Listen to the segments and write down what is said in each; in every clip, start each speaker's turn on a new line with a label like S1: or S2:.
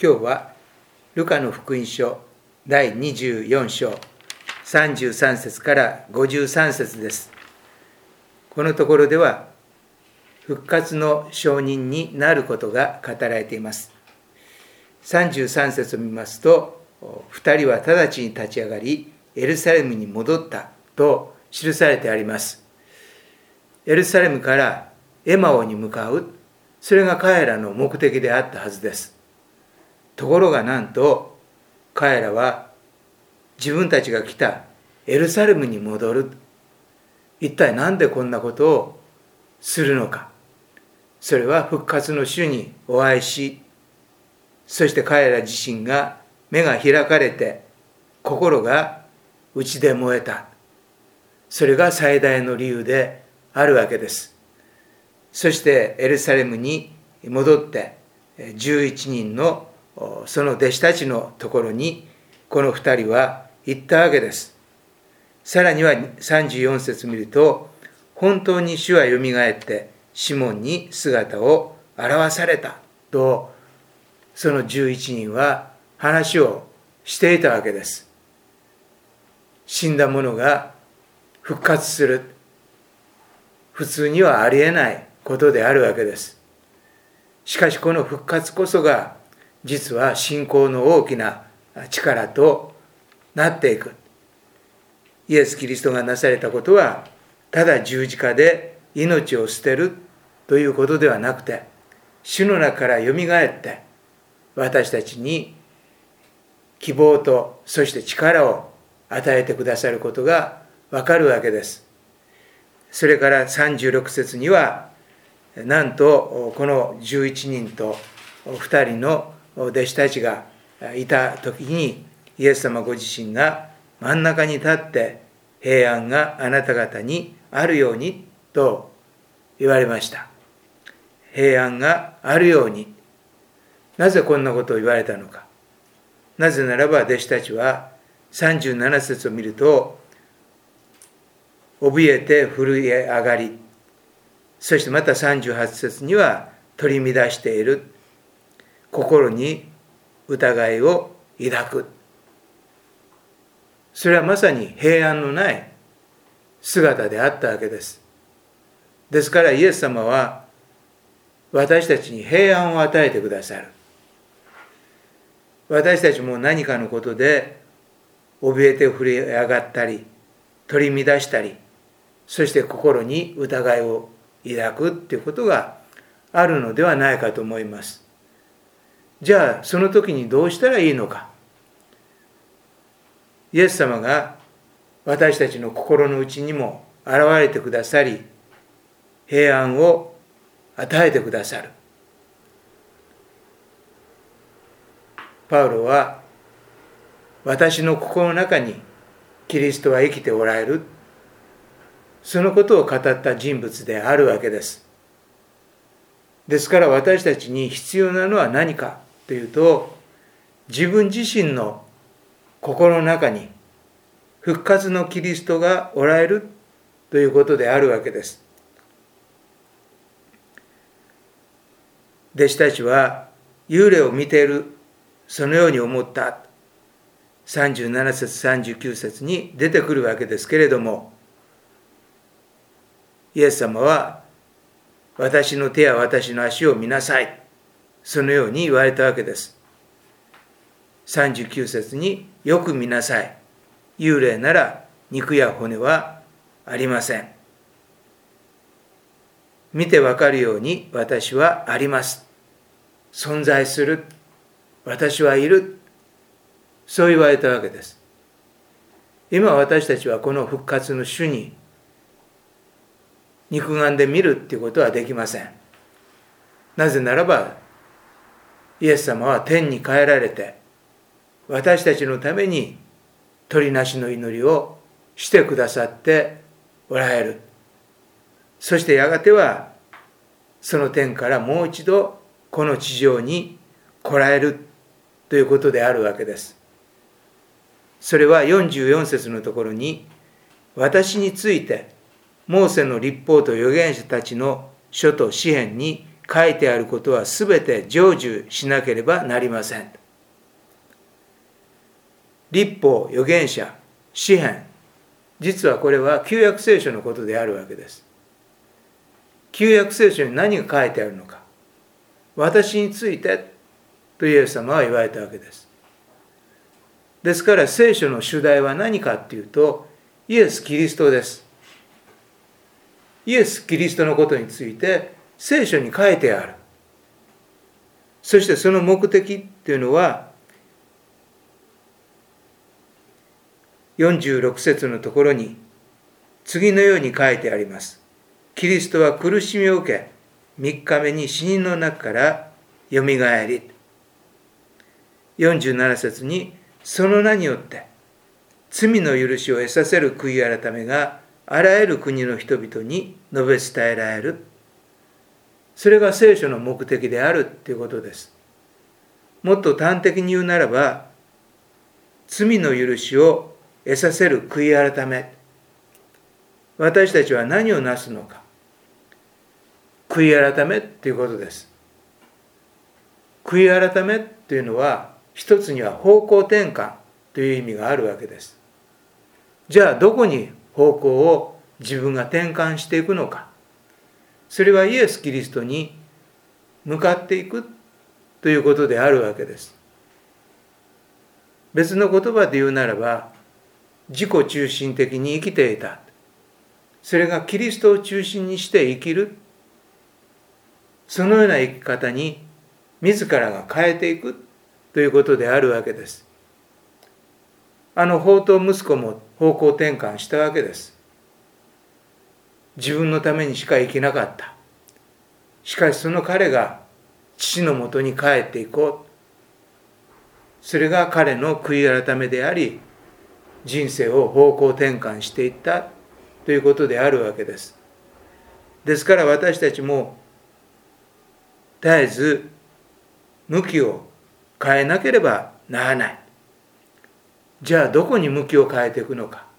S1: 今日はルカの福音書第24章33節から53節です。このところでは復活の証人になることが語られています。33節を見ますと、2人は直ちに立ち上がりエルサレムに戻ったと記されてあります。エルサレムからエマオに向かう、それが彼らの目的であったはずです。ところがなんと彼らは自分たちが来たエルサレムに戻る。一体なんでこんなことをするのか。それは復活の主にお会いし、そして彼ら自身が目が開かれて心が内で燃えた。それが最大の理由であるわけです。そしてエルサレムに戻って11人のその弟子たちのところにこの2人は行ったわけです。さらには34節見ると、本当に主はよみがえってシモンに姿を現されたと、その11人は話をしていたわけです。死んだ者が復活する、普通にはありえないことであるわけです。しかしこの復活こそが実は信仰の大きな力となっていく。イエス・キリストがなされたことはただ十字架で命を捨てるということではなくて、主の中からよみがえって私たちに希望とそして力を与えてくださることがわかるわけです。それから36節にはなんとこの11人と2人の弟子たちがいた時に、イエス様ご自身が真ん中に立って平安があなた方にあるようにと言われました。平安があるように。なぜこんなことを言われたのか。なぜならば弟子たちは37節を見ると、怯えて震え上がり、そしてまた38節には取り乱している、心に疑いを抱く。それはまさに平安のない姿であったわけです。ですからイエス様は私たちに平安を与えてくださる。私たちも何かのことで怯えて震え上がったり、取り乱したり、そして心に疑いを抱くということがあるのではないかと思います。じゃあその時にどうしたらいいのか。イエス様が私たちの心の内にも現れてくださり、平安を与えてくださる。パウロは私の心の中にキリストは生きておられる、そのことを語った人物であるわけです。ですから私たちに必要なのは何かというと、自分自身の心の中に復活のキリストがおられるということであるわけです。弟子たちは幽霊を見ている、そのように思った。37節39節に出てくるわけですけれども、イエス様は私の手や私の足を見なさい、そのように言われたわけです。39節によく見なさい、幽霊なら肉や骨はありません。見てわかるように私はあります。存在する。私はいる。そう言われたわけです。今私たちはこの復活の主に肉眼で見るっていうことはできません。なぜならばイエス様は天に帰られて私たちのために取りなしの祈りをしてくださっておられる。そしてやがてはその天からもう一度この地上に来られるということであるわけです。それは44節のところに、私についてモーセの律法と預言者たちの書と詩篇に書いてあることはすべて成就しなければなりません。律法、預言者、詩編、実はこれは旧約聖書のことであるわけです。旧約聖書に何が書いてあるのか。私についてとイエス様は言われたわけです。ですから聖書の主題は何かというと、イエス・キリストです。イエス・キリストのことについて聖書に書いてある。そしてその目的っていうのは、46節のところに次のように書いてあります。キリストは苦しみを受け、3日目に死人の中からよみがえり。47節に、その名によって罪の許しを得させる悔い改めがあらゆる国の人々に述べ伝えられる。それが聖書の目的であるということです。もっと端的に言うならば、罪の許しを得させる悔い改め。私たちは何をなすのか。悔い改めということです。悔い改めというのは、一つには方向転換という意味があるわけです。じゃあどこに方向を自分が転換していくのか。それはイエス・キリストに向かっていくということであるわけです。別の言葉で言うならば、自己中心的に生きていた。それがキリストを中心にして生きる。そのような生き方に自らが変えていくということであるわけです。放蕩息子も方向転換したわけです。自分のためにしか生きなかった。しかしその彼が父のもとに帰っていこう。それが彼の悔い改めであり、人生を方向転換していったということであるわけです。ですから私たちも絶えず向きを変えなければならない。じゃあどこに向きを変えていくのか。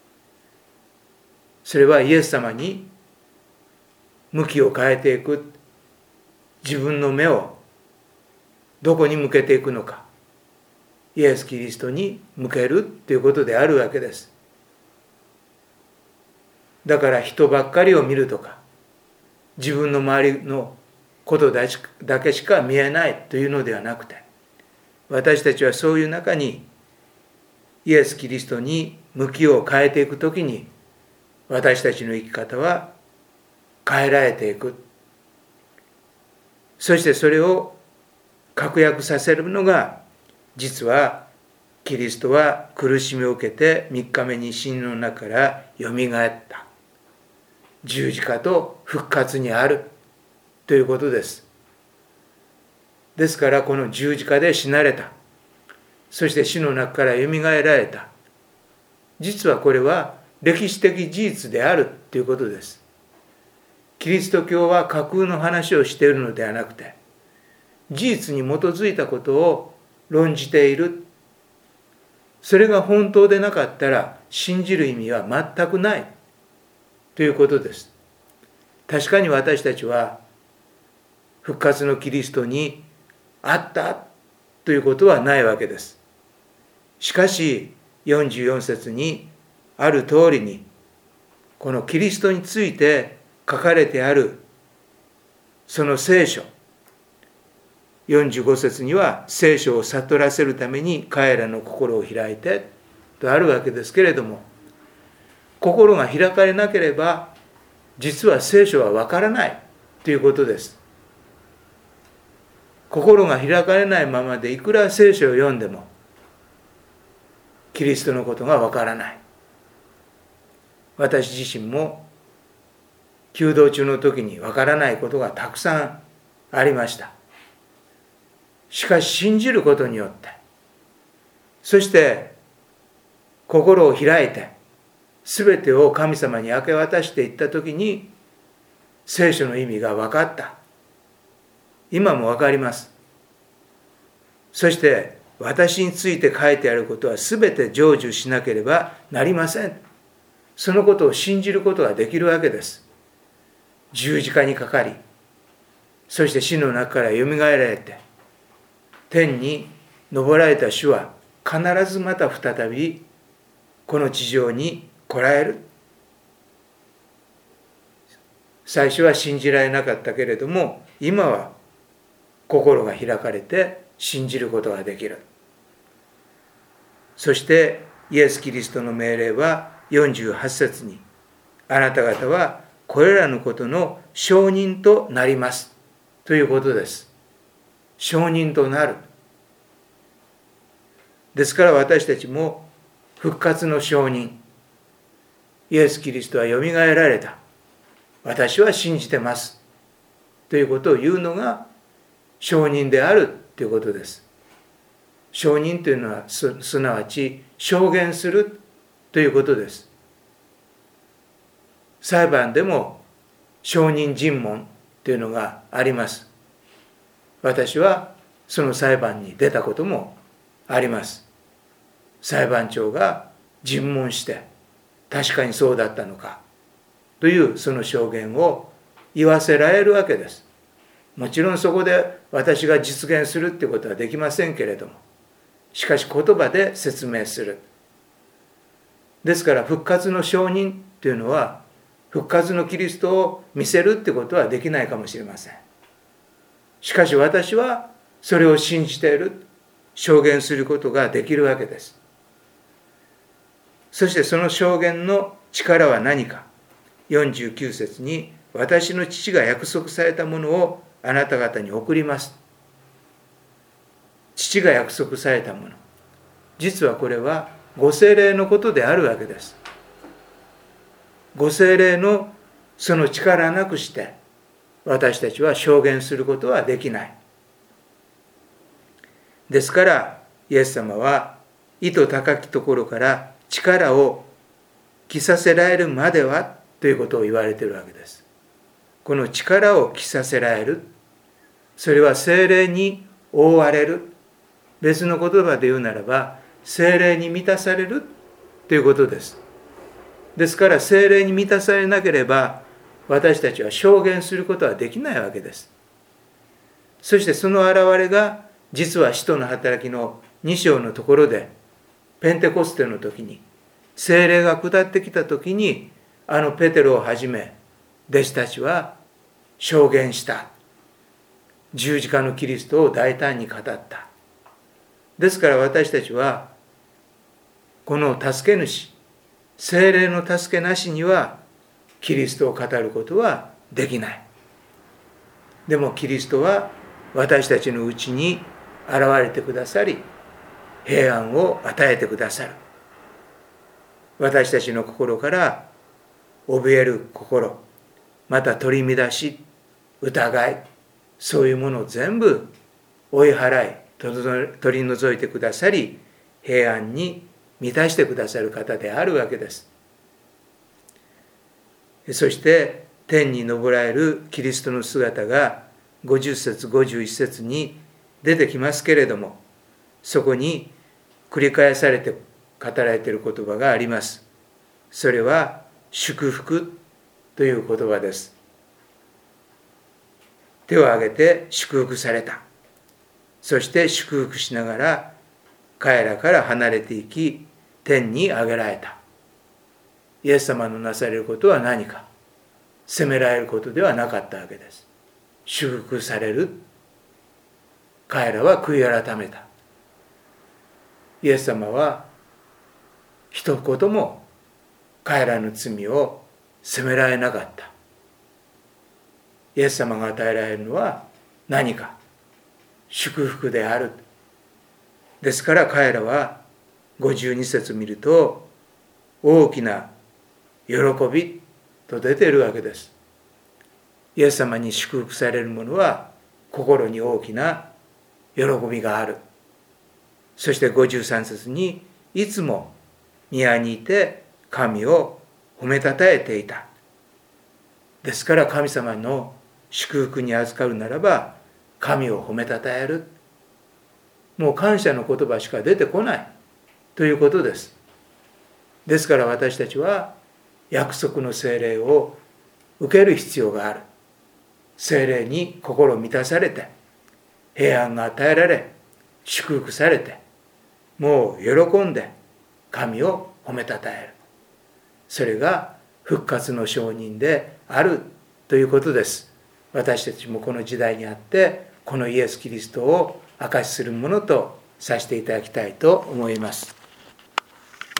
S1: それはイエス様に向きを変えていく。自分の目をどこに向けていくのか。イエス・キリストに向けるということであるわけです。だから人ばっかりを見るとか、自分の周りのことだけしか見えないというのではなくて、私たちはそういう中にイエス・キリストに向きを変えていくときに、私たちの生き方は変えられていく。そしてそれを確約させるのが、実はキリストは苦しみを受けて3日目に死人の中からよみがえった。十字架と復活にあるということです。ですからこの十字架で死なれた。そして死の中からよみがえられた。実はこれは歴史的事実であるということです。キリスト教は架空の話をしているのではなくて、事実に基づいたことを論じている。それが本当でなかったら信じる意味は全くないということです。確かに私たちは復活のキリストに会ったということはないわけです。しかし44節にある通りに、このキリストについて書かれてあるその聖書、45節には聖書を悟らせるために彼らの心を開いてとあるわけですけれども、心が開かれなければ実は聖書はわからないということです。心が開かれないままでいくら聖書を読んでもキリストのことがわからない。私自身も弓道中の時にわからないことがたくさんありました。しかし信じることによって、そして心を開いて全てを神様に明け渡していった時に聖書の意味が分かった。今も分かります。そして私について書いてあることは全て成就しなければなりません。そのことを信じることができるわけです。十字架にかかり、 そして死の中からよみがえられて、天に昇られた主は必ずまた再びこの地上に来られる。最初は信じられなかったけれども、今は心が開かれて信じることができる。そしてイエス・キリストの命令は48節に、あなた方はこれらのことの証人となりますということです。証人となる。ですから私たちも復活の証人、イエス・キリストはよみがえられた、私は信じてますということを言うのが証人であるということです。証人というのは すなわち証言するということです。裁判でも証人尋問というのがあります。私はその裁判に出たこともあります。裁判長が尋問して確かにそうだったのかというその証言を言わせられるわけです。もちろんそこで私が実現するということはできませんけれども、しかし言葉で説明する。ですから復活の証人というのは復活のキリストを見せるってことはできないかもしれません。しかし私はそれを信じている、証言することができるわけです。そしてその証言の力は何か。49節に、私の父が約束されたものをあなた方に送ります。父が約束されたもの。実はこれはご聖霊のことであるわけです。ご聖霊のその力なくして私たちは証言することはできない。ですからイエス様は意図高きところから力を来させられるまではということを言われているわけです。この力を来させられる、それは聖霊に覆われる、別の言葉で言うならば聖霊に満たされるということです。ですから聖霊に満たされなければ私たちは証言することはできないわけです。そしてその現れが実は使徒の働きの2章のところでペンテコステの時に聖霊が下ってきた時にペテロをはじめ弟子たちは証言した。十字架のキリストを大胆に語った。ですから私たちはこの助け主、聖霊の助けなしにはキリストを語ることはできない。でもキリストは私たちのうちに現れてくださり、平安を与えてくださる。私たちの心から怯える心、また取り乱し、疑い、そういうものを全部追い払い、取り除いてくださり、平安に満たしてくださる方であるわけです。そして天に昇られるキリストの姿が50節51節に出てきますけれども、そこに繰り返されて語られている言葉があります。それは祝福という言葉です。手を挙げて祝福された。そして祝福しながら彼らから離れていき、天に上げられた。イエス様のなされることは何か、責められることではなかったわけです。祝福される。彼らは悔い改めた。イエス様は一言も彼らの罪を責められなかった。イエス様が与えられるのは何か、祝福である。ですから彼らは52節見ると大きな喜びと出ているわけです。イエス様に祝福される者は心に大きな喜びがある。そして53節に、いつも宮にいて神を褒めたたえていた。ですから神様の祝福に預かるならば神を褒めたたえる。もう感謝の言葉しか出てこないということです。ですから私たちは約束の聖霊を受ける必要がある。 聖霊に心満たされて、平安が与えられ、祝福されて、もう喜んで神を褒めたたえる。それが復活の証人であるということです。私たちもこの時代にあって、このイエス・キリストを証しするものとさせていただきたいと思います。